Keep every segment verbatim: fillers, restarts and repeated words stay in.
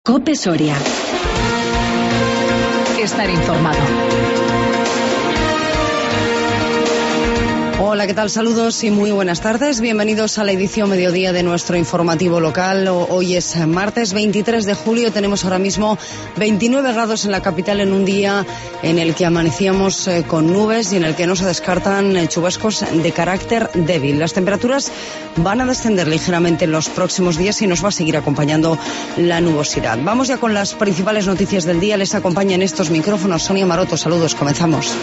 COPE Soria. Estar informado. Hola, ¿qué tal? Saludos y muy buenas tardes. Bienvenidos a la edición mediodía de nuestro informativo local. Hoy es martes veintitrés de julio. Tenemos ahora mismo veintinueve grados en la capital en un día en el que amanecíamos con nubes y en el que no se descartan chubascos de carácter débil. Las temperaturas van a descender ligeramente en los próximos días y nos va a seguir acompañando la nubosidad. Vamos ya con las principales noticias del día. Les acompaña en estos micrófonos Sonia Maroto. Saludos, comenzamos.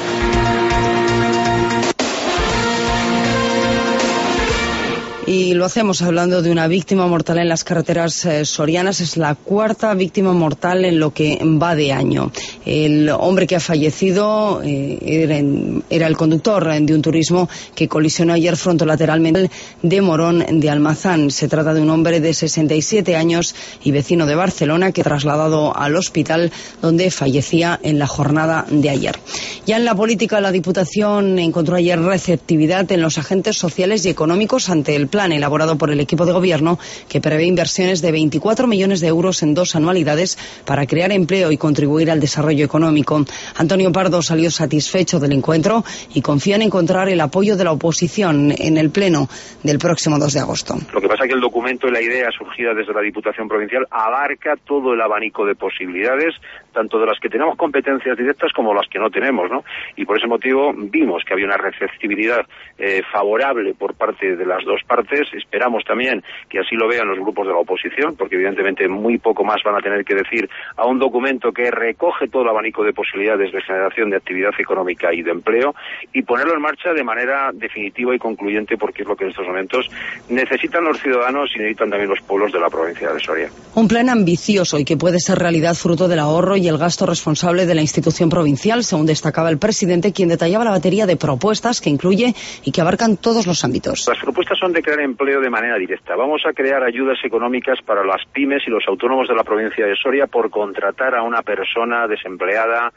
Y lo hacemos hablando de una víctima mortal en las carreteras eh, sorianas. Es la cuarta víctima mortal en lo que va de año. El hombre que ha fallecido eh, era, en, era el conductor de un turismo que colisionó ayer frontolateralmente de Morón de Almazán. Se trata de un hombre de sesenta y siete años y vecino de Barcelona que trasladado al hospital donde fallecía en la jornada de ayer. Ya en la política, la Diputación encontró ayer receptividad en los agentes sociales y económicos ante el plan elaborado por el equipo de gobierno que prevé inversiones de veinticuatro millones de euros en dos anualidades para crear empleo y contribuir al desarrollo económico. Antonio Pardo salió satisfecho del encuentro y confía en encontrar el apoyo de la oposición en el pleno del próximo dos de agosto. Lo que pasa es que el documento y la idea surgida desde la Diputación Provincial abarca todo el abanico de posibilidades, tanto de las que tenemos competencias directas como las que no tenemos, ¿no? Y por ese motivo vimos que había una receptividad eh, favorable por parte de las dos partes. Esperamos también que así lo vean los grupos de la oposición, porque evidentemente muy poco más van a tener que decir a un documento que recoge todo el abanico de posibilidades de generación de actividad económica y de empleo, y ponerlo en marcha de manera definitiva y concluyente, porque es lo que en estos momentos necesitan los ciudadanos y necesitan también los pueblos de la provincia de Soria. Un plan ambicioso y que puede ser realidad fruto del ahorro y el gasto responsable de la institución provincial, según destacaba el presidente, quien detallaba la batería de propuestas que incluye y que abarcan todos los ámbitos. Las propuestas son de crear empleo de manera directa. Vamos a crear ayudas económicas para las pymes y los autónomos de la provincia de Soria por contratar a una persona desempleada,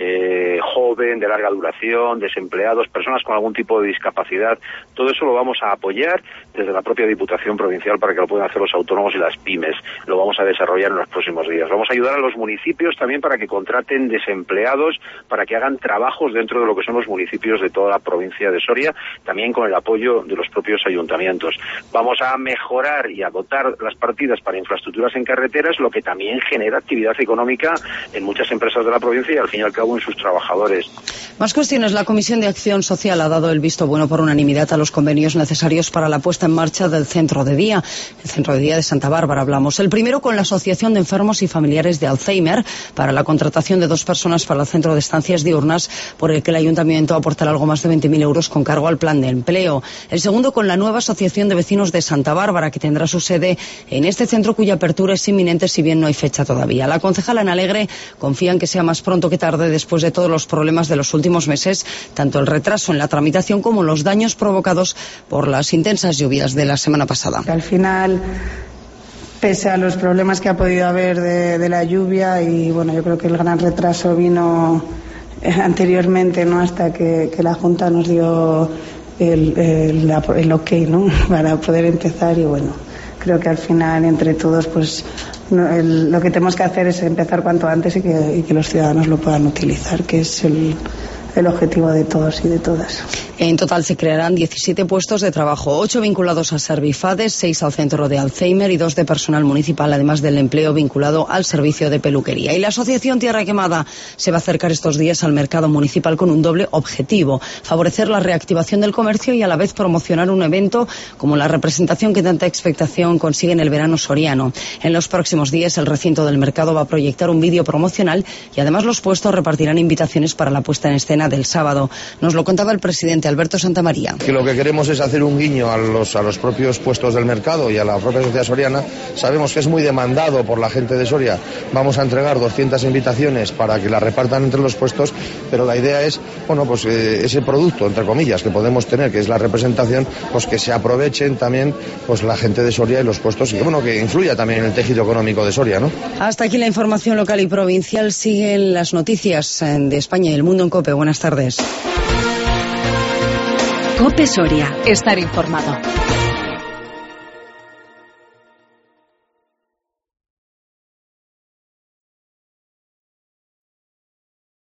eh, joven, de larga duración, desempleados, personas con algún tipo de discapacidad. Todo eso lo vamos a apoyar desde la propia Diputación Provincial para que lo puedan hacer los autónomos y las pymes. Lo vamos a desarrollar en los próximos días. Vamos a ayudar a los municipios también para que contraten desempleados, para que hagan trabajos dentro de lo que son los municipios de toda la provincia de Soria, también con el apoyo de los propios ayuntamientos. Vamos a mejorar y a dotar las partidas para infraestructuras en carreteras, lo que también genera actividad económica en muchas empresas de la provincia y al fin y al cabo en sus trabajadores. Más cuestiones. La Comisión de Acción Social ha dado el visto bueno por unanimidad a los convenios necesarios para la puesta en marcha del centro de día, el centro de día de Santa Bárbara hablamos. El primero con la Asociación de Enfermos y Familiares de Alzheimer para la contratación de dos personas para el centro de estancias diurnas, por el que el ayuntamiento aportará algo más de veinte mil euros con cargo al plan de empleo. El segundo con la nueva Asociación de Vecinos de Santa Bárbara, que tendrá su sede en este centro cuya apertura es inminente, si bien no hay fecha todavía. La concejala Ana Alegre confía en que sea más pronto que tarde después de todos los problemas de los últimos meses, tanto el retraso en la tramitación como los daños provocados por las intensas lluvias de la semana pasada. Al final, pese a los problemas que ha podido haber de, de la lluvia, y bueno, yo creo que el gran retraso vino eh, anteriormente, ¿no? Hasta que, que la Junta nos dio el, el, el ok, ¿no? Para poder empezar, y bueno, creo que al final entre todos pues no, el, lo que tenemos que hacer es empezar cuanto antes y que, y que los ciudadanos lo puedan utilizar, que es el el objetivo de todos y de todas. En total se crearán diecisiete puestos de trabajo, ocho vinculados a Servifades, seis al centro de Alzheimer y dos de personal municipal, además del empleo vinculado al servicio de peluquería. Y la Asociación Tierra Quemada se va a acercar estos días al mercado municipal con un doble objetivo: favorecer la reactivación del comercio y a la vez promocionar un evento como la representación que tanta expectación consigue en el verano soriano. En los próximos días el recinto del mercado va a proyectar un vídeo promocional y además los puestos repartirán invitaciones para la puesta en escena del sábado. Nos lo contaba el presidente Alberto Santamaría. Que lo que queremos es hacer un guiño a los, a los propios puestos del mercado y a la propia sociedad soriana. Sabemos que es muy demandado por la gente de Soria. Vamos a entregar doscientas invitaciones para que la repartan entre los puestos, pero la idea es, bueno, pues eh, ese producto, entre comillas, que podemos tener, que es la representación, pues que se aprovechen también pues la gente de Soria y los puestos, y que, bueno, que influya también en el tejido económico de Soria, ¿no? Hasta aquí la información local y provincial. Siguen las noticias de España y el mundo en COPE. Buenas tardes. COPE Soria. Estar informado.